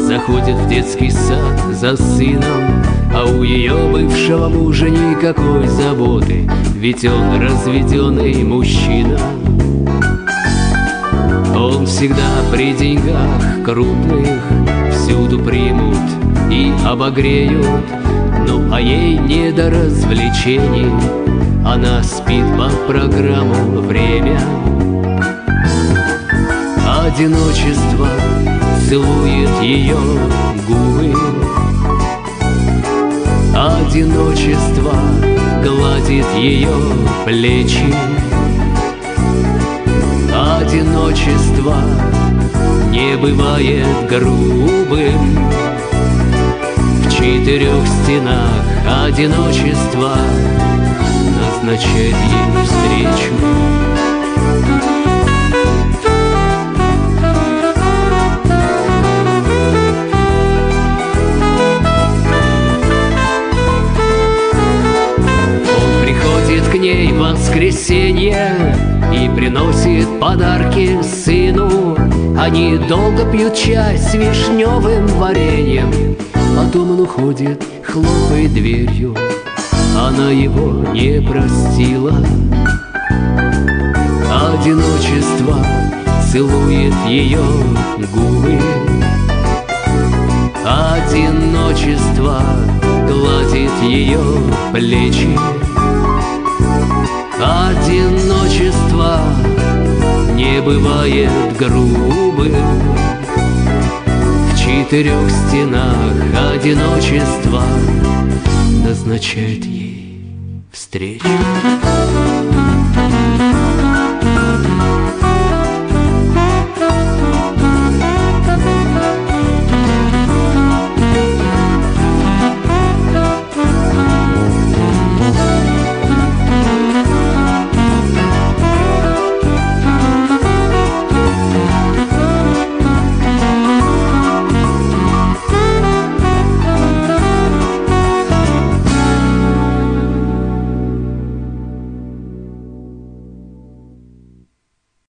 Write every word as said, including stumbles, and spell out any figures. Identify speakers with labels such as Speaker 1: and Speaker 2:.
Speaker 1: заходит в детский сад за сыном, а у ее бывшего мужа никакой заботы, ведь он разведенный мужчина. Он всегда при деньгах крупных, всюду примут и обогреют. Ну а ей не до развлечений, она спит по программу «Время». Одиночество целует ее губы, одиночество гладит ее плечи, одиночество не бывает грубым. В четырех стенах одиночество назначает ей встречу. К ней в воскресенье и приносит подарки сыну. Они долго пьют чай с вишневым вареньем. Потом он уходит, хлопает дверью. Она его не простила. Одиночество целует ее губы, одиночество гладит ее плечи. Одиночество не бывает грубым. В четырех стенах одиночество назначает ей встречу.